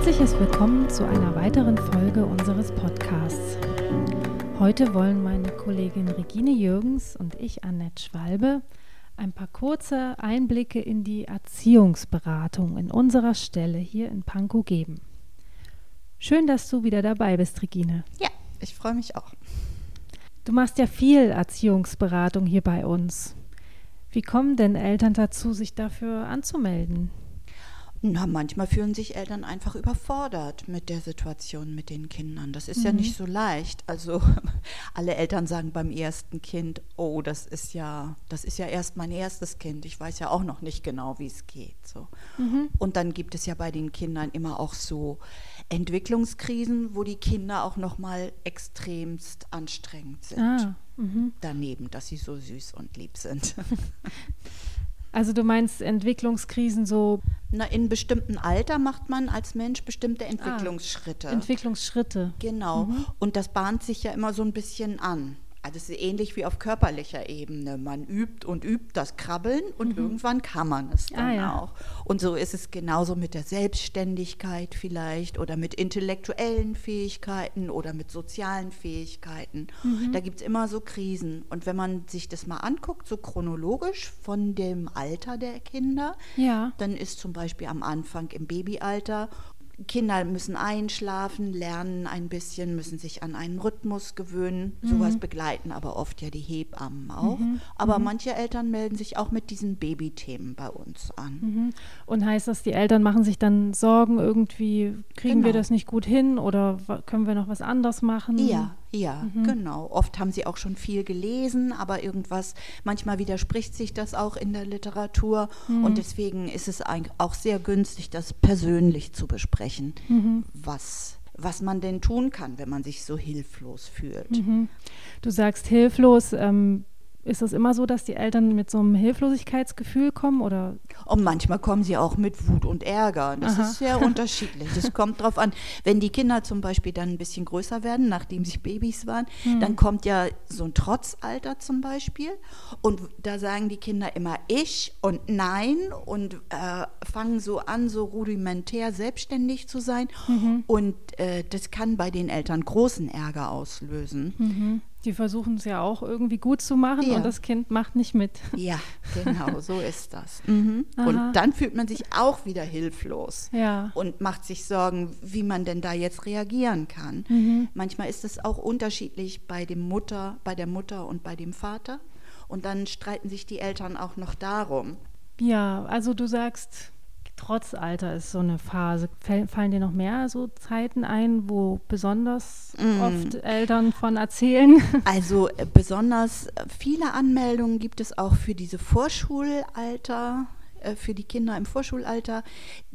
Herzliches Willkommen zu einer weiteren Folge unseres Podcasts. Heute wollen meine Kollegin Regine Jürgens und ich, Annette Schwalbe, ein paar kurze Einblicke in die Erziehungsberatung in unserer Stelle hier in Pankow geben. Schön, dass du wieder dabei bist, Regine. Ja, ich freue mich auch. Du machst ja viel Erziehungsberatung hier bei uns. Wie kommen denn Eltern dazu, sich dafür anzumelden? Na, manchmal fühlen sich Eltern einfach überfordert mit der Situation mit den Kindern. Das ist ja nicht so leicht. Also alle Eltern sagen beim ersten Kind, oh, das ist ja erst mein erstes Kind. Ich weiß ja auch noch nicht genau, wie es geht. So. Und dann gibt es ja bei den Kindern immer auch so Entwicklungskrisen, wo die Kinder auch noch mal extremst anstrengend sind. Daneben, dass sie so süß und lieb sind. Also du meinst Entwicklungskrisen so? Na, in bestimmten Alter macht man als Mensch bestimmte Entwicklungsschritte. Entwicklungsschritte. Genau. Und das bahnt sich ja immer so ein bisschen an. Also es ist ähnlich wie auf körperlicher Ebene. Man übt und übt das Krabbeln und irgendwann kann man es dann auch. Und so ist es genauso mit der Selbstständigkeit vielleicht oder mit intellektuellen Fähigkeiten oder mit sozialen Fähigkeiten. Da gibt es immer so Krisen. Und wenn man sich das mal anguckt, so chronologisch von dem Alter der Kinder, dann ist zum Beispiel am Anfang im Babyalter, Kinder müssen einschlafen, lernen ein bisschen, müssen sich an einen Rhythmus gewöhnen. Sowas begleiten aber oft ja die Hebammen auch. Aber manche Eltern melden sich auch mit diesen Babythemen bei uns an. Und heißt das, die Eltern machen sich dann Sorgen irgendwie, kriegen wir das nicht gut hin oder können wir noch was anderes machen? Ja, genau. Oft haben sie auch schon viel gelesen, aber manchmal widerspricht sich das auch in der Literatur und deswegen ist es auch sehr günstig, das persönlich zu besprechen, was man denn tun kann, wenn man sich so hilflos fühlt. Du sagst hilflos, ist es immer so, dass die Eltern mit so einem Hilflosigkeitsgefühl kommen, oder? Und manchmal kommen sie auch mit Wut und Ärger. Das ist sehr unterschiedlich. Das kommt drauf an. Wenn die Kinder zum Beispiel dann ein bisschen größer werden, nachdem sie Babys waren, dann kommt ja so ein Trotzalter zum Beispiel. Und da sagen die Kinder immer ich und nein und fangen so an, so rudimentär selbstständig zu sein. Und das kann bei den Eltern großen Ärger auslösen. Die versuchen es ja auch irgendwie gut zu machen und das Kind macht nicht mit. Ja, genau, so ist das. Und dann fühlt man sich auch wieder hilflos und macht sich Sorgen, wie man denn da jetzt reagieren kann. Manchmal ist es auch unterschiedlich bei der Mutter und bei dem Vater. Und dann streiten sich die Eltern auch noch darum. Ja, also du sagst, Trotzalter ist so eine Phase. Fallen dir noch mehr so Zeiten ein, wo besonders oft Eltern von erzählen? Also besonders viele Anmeldungen gibt es auch für diese Vorschulalter, für die Kinder im Vorschulalter.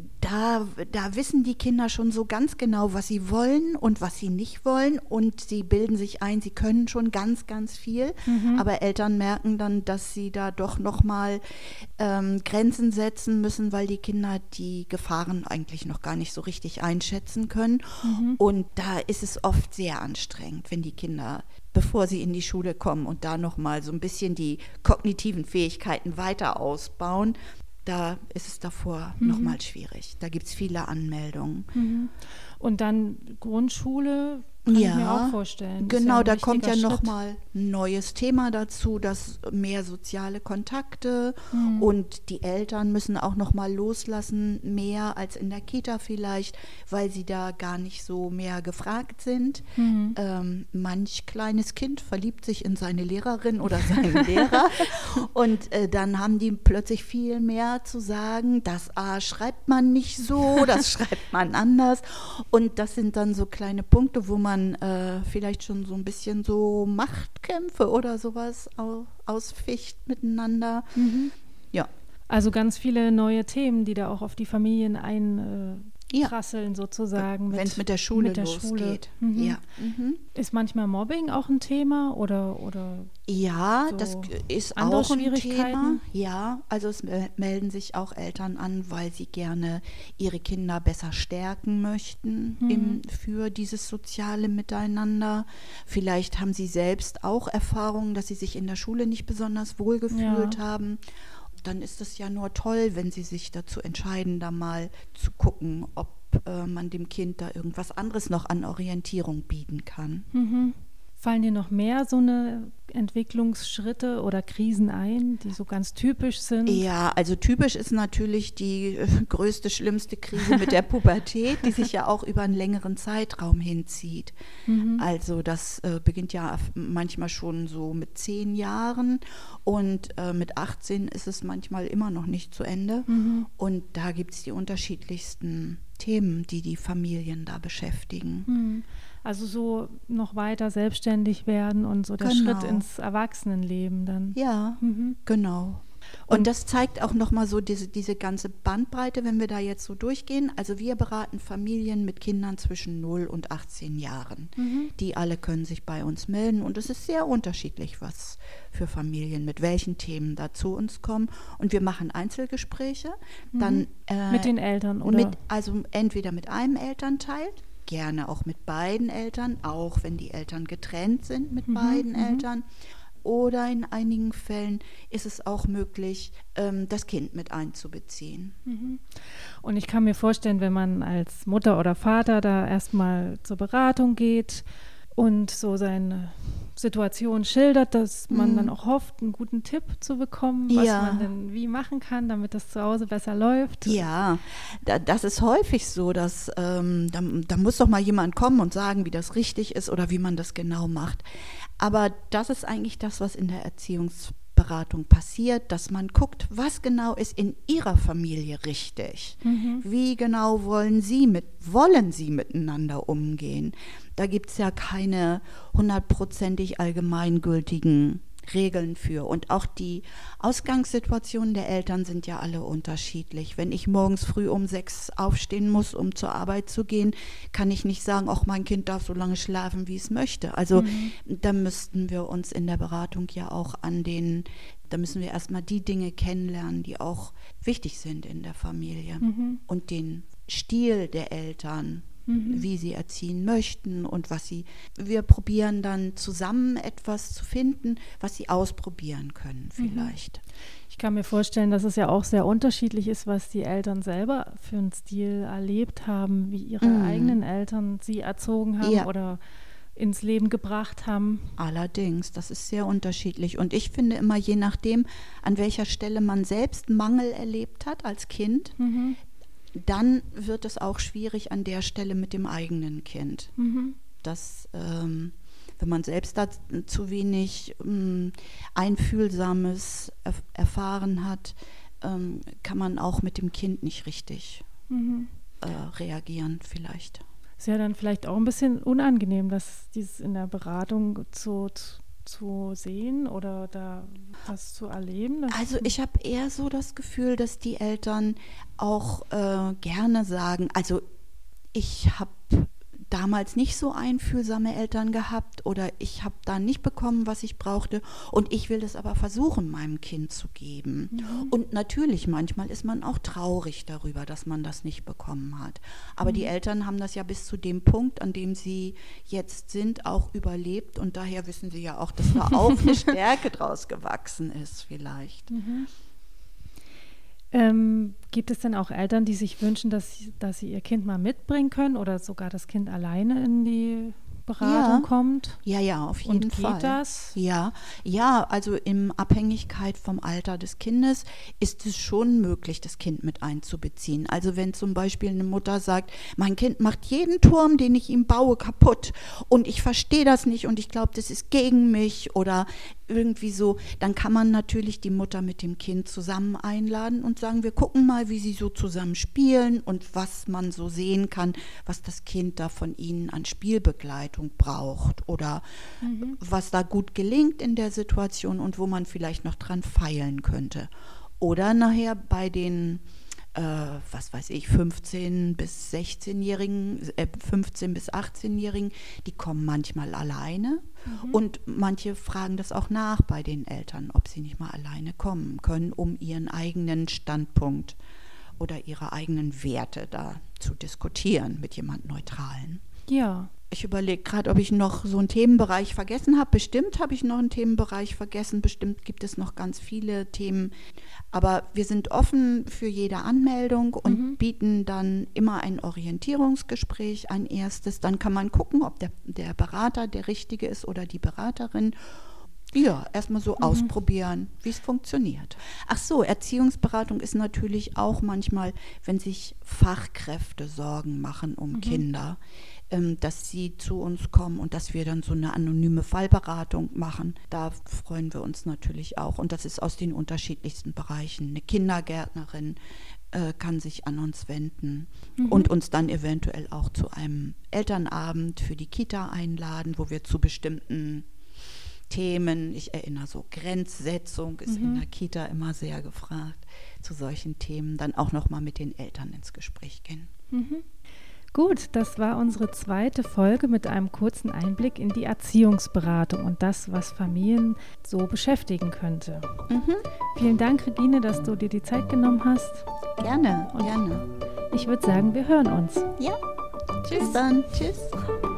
Da wissen die Kinder schon so ganz genau, was sie wollen und was sie nicht wollen und sie bilden sich ein, sie können schon ganz, ganz viel, aber Eltern merken dann, dass sie da doch nochmal Grenzen setzen müssen, weil die Kinder die Gefahren eigentlich noch gar nicht so richtig einschätzen können und da ist es oft sehr anstrengend, wenn die Kinder, bevor sie in die Schule kommen und da nochmal so ein bisschen die kognitiven Fähigkeiten weiter ausbauen. Da ist es davor nochmal schwierig. Da gibt es viele Anmeldungen. Und dann Grundschule, kann ich mir auch vorstellen. Genau, da kommt ja nochmal ein neues Thema dazu, das mehr soziale Kontakte und die Eltern müssen auch nochmal loslassen, mehr als in der Kita vielleicht, weil sie da gar nicht so mehr gefragt sind. Manch kleines Kind verliebt sich in seine Lehrerin oder seinen Lehrer und dann haben die plötzlich viel mehr zu sagen. Das A schreibt man nicht so, das schreibt man anders und das sind dann so kleine Punkte, wo man vielleicht schon so ein bisschen so Machtkämpfe oder sowas ausficht miteinander. Ja. Also ganz viele neue Themen, die da auch auf die Familien einprasseln sozusagen. Wenn es mit der Schule losgeht. Ja. Ist manchmal Mobbing auch ein Thema oder ja, so das ist andere auch ein Schwierigkeiten? Thema. Ja, also es melden sich auch Eltern an, weil sie gerne ihre Kinder besser stärken möchten für dieses soziale Miteinander. Vielleicht haben sie selbst auch Erfahrungen, dass sie sich in der Schule nicht besonders wohl gefühlt haben. Dann ist es ja nur toll, wenn sie sich dazu entscheiden, da mal zu gucken, ob man dem Kind da irgendwas anderes noch an Orientierung bieten kann. Mhm. Fallen dir noch mehr so eine Entwicklungsschritte oder Krisen ein, die so ganz typisch sind? Ja, also typisch ist natürlich die größte, schlimmste Krise mit der Pubertät, die sich ja auch über einen längeren Zeitraum hinzieht. Mhm. Also das beginnt ja manchmal schon so mit 10 Jahren und mit 18 ist es manchmal immer noch nicht zu Ende. Mhm. Und da gibt es die unterschiedlichsten Themen, die die Familien da beschäftigen. Mhm. Also so noch weiter selbstständig werden und so der Genau. Schritt ins Erwachsenenleben dann. Ja, Mhm. genau. Und das zeigt auch nochmal so diese ganze Bandbreite, wenn wir da jetzt so durchgehen. Also wir beraten Familien mit Kindern zwischen 0 und 18 Jahren. Mhm. Die alle können sich bei uns melden und es ist sehr unterschiedlich, was für Familien, mit welchen Themen da zu uns kommen. Und wir machen Einzelgespräche. Dann, Mit den Eltern, oder? Also entweder mit einem Elternteil, gerne auch mit beiden Eltern, auch wenn die Eltern getrennt sind mit beiden Eltern. Oder in einigen Fällen ist es auch möglich, das Kind mit einzubeziehen. Mhm. Und ich kann mir vorstellen, wenn man als Mutter oder Vater da erstmal zur Beratung geht und so seine Situation schildert, dass man dann auch hofft, einen guten Tipp zu bekommen, was Ja. man denn wie machen kann, damit das zu Hause besser läuft. Ja, das ist häufig so, dass da muss doch mal jemand kommen und sagen, wie das richtig ist oder wie man das genau macht. Aber das ist eigentlich das, was in der Erziehungsberatung passiert, dass man guckt, was genau ist in ihrer Familie richtig. Wie genau wollen sie miteinander umgehen? Da gibt es ja keine 100%ig allgemeingültigen Regeln für. Und auch die Ausgangssituationen der Eltern sind ja alle unterschiedlich. Wenn ich morgens früh um 6 aufstehen muss, um zur Arbeit zu gehen, kann ich nicht sagen, ach, mein Kind darf so lange schlafen, wie es möchte. Also da müssten wir uns in der Beratung ja auch da müssen wir erstmal die Dinge kennenlernen, die auch wichtig sind in der Familie. Und den Stil der Eltern, wie sie erziehen möchten und wir probieren dann zusammen etwas zu finden, was sie ausprobieren können vielleicht. Ich kann mir vorstellen, dass es ja auch sehr unterschiedlich ist, was die Eltern selber für einen Stil erlebt haben, wie ihre eigenen Eltern sie erzogen haben oder ins Leben gebracht haben. Allerdings, das ist sehr unterschiedlich. Und ich finde immer, je nachdem, an welcher Stelle man selbst Mangel erlebt hat als Kind, dann wird es auch schwierig an der Stelle mit dem eigenen Kind. Wenn man selbst da zu wenig Einfühlsames erfahren hat, kann man auch mit dem Kind nicht richtig reagieren vielleicht. Ist ja dann vielleicht auch ein bisschen unangenehm, dass dieses in der Beratung zu sehen oder da was zu erleben? Also ich habe eher so das Gefühl, dass die Eltern auch gerne sagen, also ich habe damals nicht so einfühlsame Eltern gehabt oder ich habe da nicht bekommen, was ich brauchte und ich will das aber versuchen, meinem Kind zu geben. Und natürlich, manchmal ist man auch traurig darüber, dass man das nicht bekommen hat. Aber die Eltern haben das ja bis zu dem Punkt, an dem sie jetzt sind, auch überlebt und daher wissen sie ja auch, dass da auch eine Stärke draus gewachsen ist vielleicht. Gibt es denn auch Eltern, die sich wünschen, dass sie ihr Kind mal mitbringen können oder sogar das Kind alleine in die Beratung kommt? Ja, auf jeden Fall. Und geht das? Ja, also in Abhängigkeit vom Alter des Kindes ist es schon möglich, das Kind mit einzubeziehen. Also wenn zum Beispiel eine Mutter sagt, mein Kind macht jeden Turm, den ich ihm baue, kaputt und ich verstehe das nicht und ich glaube, das ist gegen mich oder irgendwie so, dann kann man natürlich die Mutter mit dem Kind zusammen einladen und sagen, wir gucken mal, wie sie so zusammen spielen und was man so sehen kann, was das Kind da von ihnen an Spielbegleitung braucht oder was da gut gelingt in der Situation und wo man vielleicht noch dran feilen könnte. Oder nachher bei den 15 bis 16-Jährigen, 15 bis 18-Jährigen, die kommen manchmal alleine und manche fragen das auch nach bei den Eltern, ob sie nicht mal alleine kommen können, um ihren eigenen Standpunkt oder ihre eigenen Werte da zu diskutieren mit jemand Neutralen. Ja, Ich überlege gerade, ob ich noch so einen Themenbereich vergessen habe. Bestimmt habe ich noch einen Themenbereich vergessen. Bestimmt gibt es noch ganz viele Themen. Aber wir sind offen für jede Anmeldung und bieten dann immer ein Orientierungsgespräch, ein erstes. Dann kann man gucken, ob der Berater der Richtige ist oder die Beraterin. Ja, erstmal so ausprobieren, wie es funktioniert. Ach so, Erziehungsberatung ist natürlich auch manchmal, wenn sich Fachkräfte Sorgen machen um Kinder, dass sie zu uns kommen und dass wir dann so eine anonyme Fallberatung machen. Da freuen wir uns natürlich auch. Und das ist aus den unterschiedlichsten Bereichen. Eine Kindergärtnerin kann sich an uns wenden und uns dann eventuell auch zu einem Elternabend für die Kita einladen, wo wir zu bestimmten Themen, ich erinnere so, Grenzsetzung ist in der Kita immer sehr gefragt, zu solchen Themen dann auch nochmal mit den Eltern ins Gespräch gehen. Gut, das war unsere zweite Folge mit einem kurzen Einblick in die Erziehungsberatung und das, was Familien so beschäftigen könnte. Vielen Dank, Regine, dass du dir die Zeit genommen hast. Gerne, gerne. Ich würde sagen, wir hören uns. Ja, tschüss. Bis dann, tschüss.